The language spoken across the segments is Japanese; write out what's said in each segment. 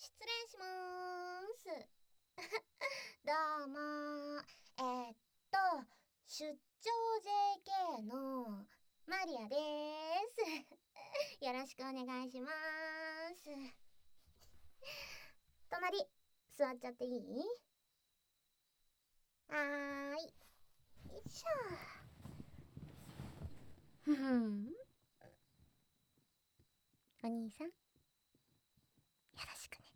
失礼しまーす。どうも出張 JK のマリアでーす。よろしくお願いしまーす。隣、座っちゃっていい？はーい。よいしょ。お兄さん、よろしくね。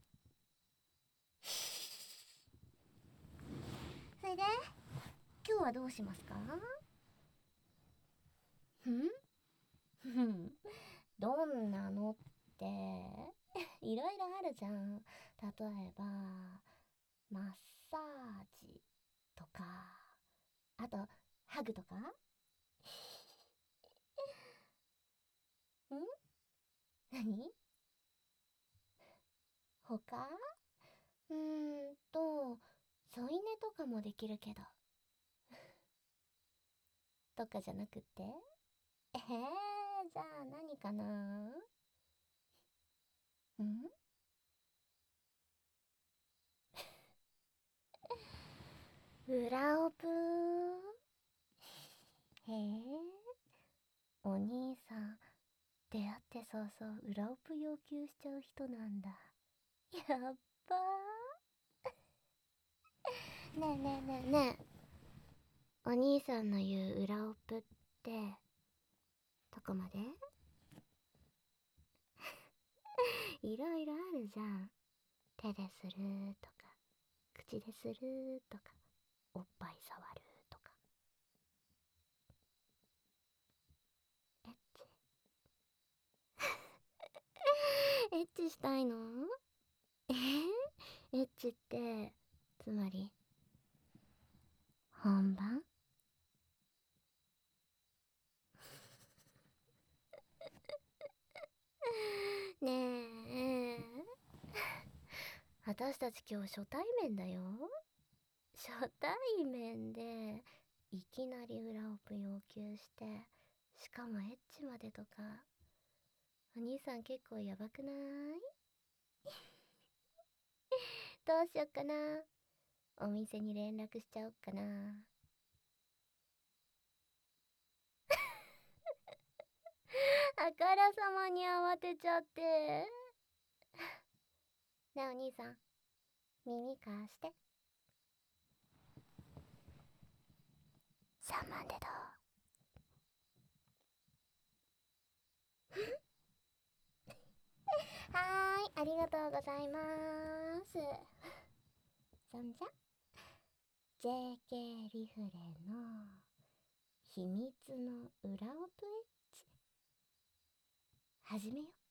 それで、今日はどうしますか？どんなのっていろいろあるじゃん。例えばマッサージとか、あとハグとか。何他？添い寝とかもできるけど。とかじゃなくて、じゃあ何かな？裏オプ？へえ、お兄さん、出会って早々裏オプ要求しちゃう人なんだ。やっばー。ねえねえねえねえ。お兄さんの言う裏オプって、どこまで？いろいろあるじゃん。手でするとか、口でするとか、おっぱい触るとか。エッチ？エッチしたいの？エッチって、つまり、本番？ねえ、私たち今日初対面だよ。初対面で、いきなり裏オプ要求して、しかもエッチまでとか、お兄さん結構やばくない？どうしよっかな。お店に連絡しちゃおっかな。あからさまに慌てちゃって。ねえお兄さん、耳貸して。3万でどう？はーい、ありがとうございまーす。そんじゃ、JK リフレの秘密の裏オプエッチ、始めよっ